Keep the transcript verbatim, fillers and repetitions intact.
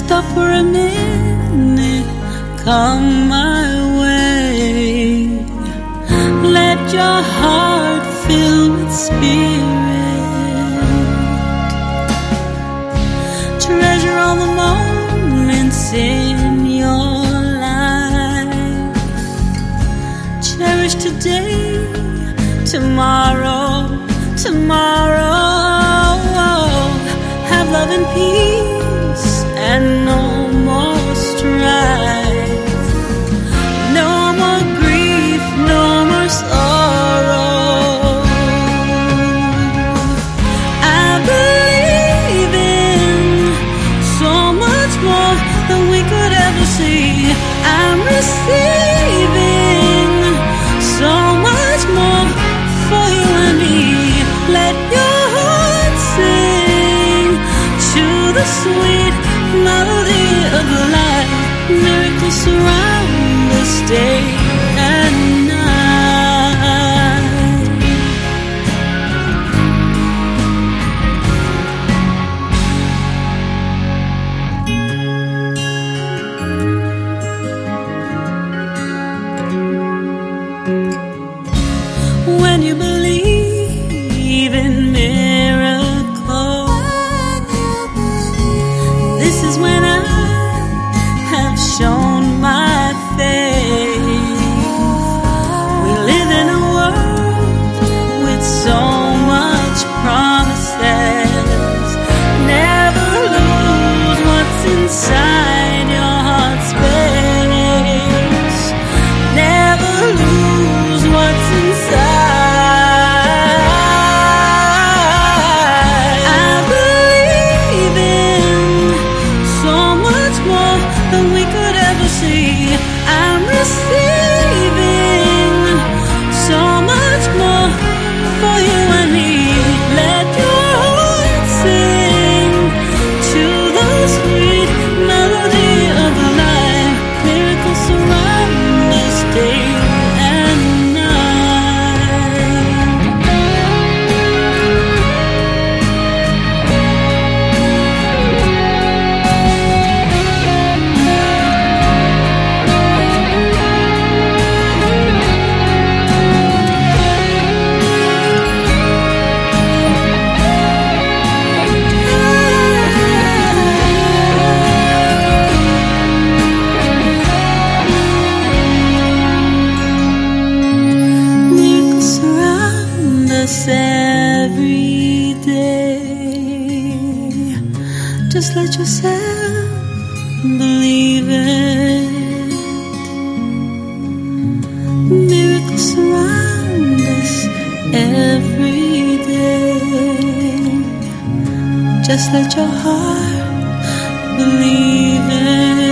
stop for a minute, come my way. Let your heart fill with spirit. Treasure all the moments in your life. Cherish today, tomorrow, tomorrow. Have love and peace and no more strife. No more grief, no more sorrow. I believe in so much more than we could ever see. I'm receiving so much more for you and me. Let your heart sing to the sweet melody of life. Miracles surround us day and night. When you believe in miracles, this is when I have shown my faith. We live in a world with so much promises. Never lose what's inside your heart space. Never lose what's inside. I believe in so much more than we could ever see. I'm receiving so much more for you and me. Let your heart sing to the sweet melody of life. Miracles surround us day and miracles surround us every day. Just let yourself believe it. Miracles surround us every day. Just let your heart believe it.